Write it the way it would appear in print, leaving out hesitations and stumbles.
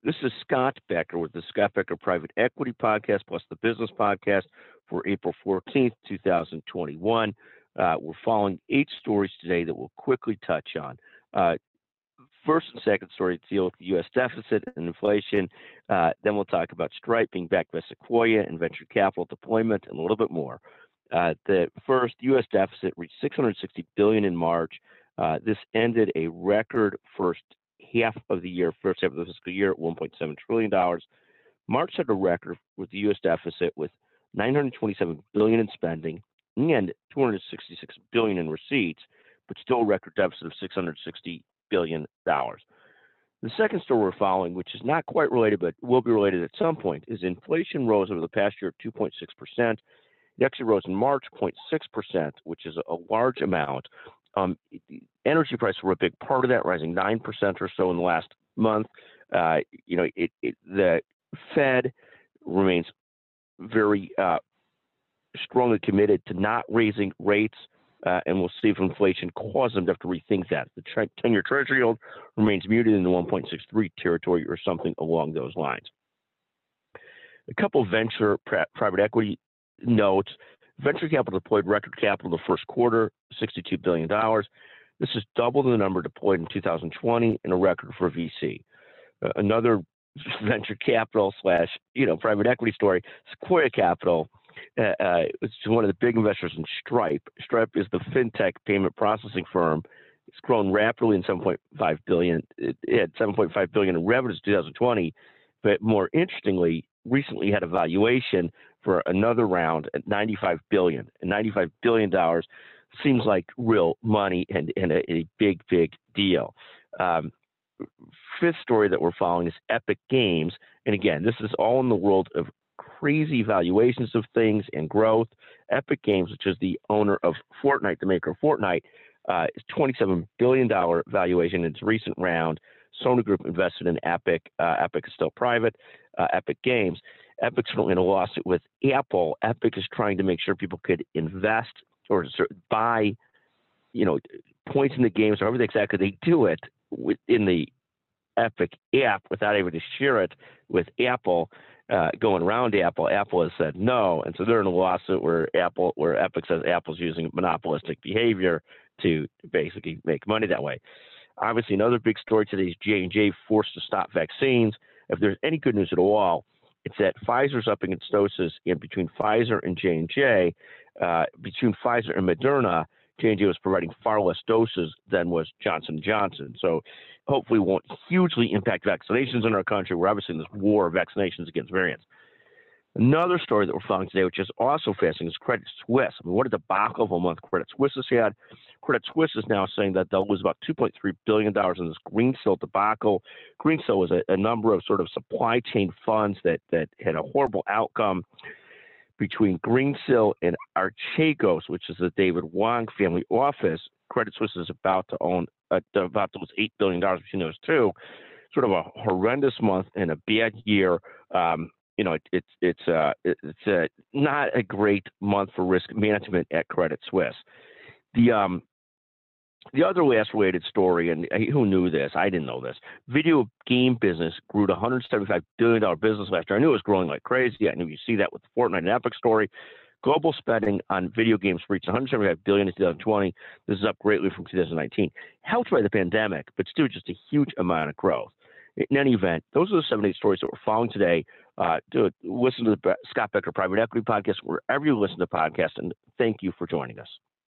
This is Scott Becker with the Scott Becker Private Equity Podcast plus the Business Podcast for April 14th, 2021. We're following 8 stories today that we'll quickly touch on. First and second story deal with the U.S. deficit and inflation. Then we'll talk about Stripe being backed by Sequoia and venture capital deployment and a little bit more. The first, U.S. deficit reached $660 billion in March. This ended a record first half of the fiscal year at $1.7 trillion. March had a record with the U.S. deficit with $927 billion in spending and $266 billion in receipts, but still a record deficit of $660 billion. The second story we're following, which is not quite related but will be related at some point, is inflation rose over the past year 2.6%. It actually rose in March 0.6%, which is a large amount. Energy prices were a big part of that, rising 9% or so in the last month. The Fed remains very strongly committed to not raising rates, and we'll see if inflation causes them to have to rethink that. The 10-year Treasury yield remains muted in the 1.63 territory or something along those lines. A couple of venture private equity notes. Venture capital deployed record capital in the first quarter, $62 billion. This is double the number deployed in 2020 and a record for VC. Another venture capital / private equity story, Sequoia Capital. It's one of the big investors in Stripe. Stripe is the fintech payment processing firm. It's grown rapidly in $7.5 billion. It had $7.5 billion in revenues in 2020, but more interestingly, recently had a valuation for another round at $95 billion. And $95 billion seems like real money and a big, big deal. Fifth story that we're following is Epic Games. And again, this is all in the world of crazy valuations of things and growth. Epic Games, which is the owner of Fortnite, the maker of Fortnite, is $27 billion valuation in its recent round. Sony Group invested in Epic. Epic is still private. Epic Games. Epic's currently in a lawsuit with Apple. Epic is trying to make sure people could invest or buy, points in the games, however exactly they do it in the Epic app without having to share it with Apple. Going around Apple. Apple has said no, and so they're in a lawsuit where Epic says Apple's using monopolistic behavior to basically make money that way. Obviously, another big story today is J&J forced to stop vaccines. If there's any good news at all, it's that Pfizer's upping its doses, and between Pfizer and J&J, between Pfizer and Moderna, J&J was providing far less doses than was Johnson & Johnson. So hopefully won't hugely impact vaccinations in our country. We're obviously in this war of vaccinations against variants. Another story that we're following today, which is also fascinating, is Credit Suisse. I mean, what a debacle of a month Credit Suisse has had. Credit Suisse is now saying that they'll lose about $2.3 billion in this Greensill debacle. Greensill was a number of sort of supply chain funds that had a horrible outcome between Greensill and Archegos, which is the David Wong family office. Credit Suisse is about to lose $8 billion between those two. Sort of a horrendous month and a bad year. It's not a great month for risk management at Credit Suisse. The other last related story, and who knew this? I didn't know this. Video game business grew to $175 billion business last year. I knew it was growing like crazy. I knew you see that with the Fortnite and Epic story. Global spending on video games reached $175 billion in 2020. This is up greatly from 2019. Helped by the pandemic, but still just a huge amount of growth. In any event, those are the 7 8 stories that we're following today. Listen to the Scott Becker Private Equity Podcast wherever you listen to podcasts, and thank you for joining us.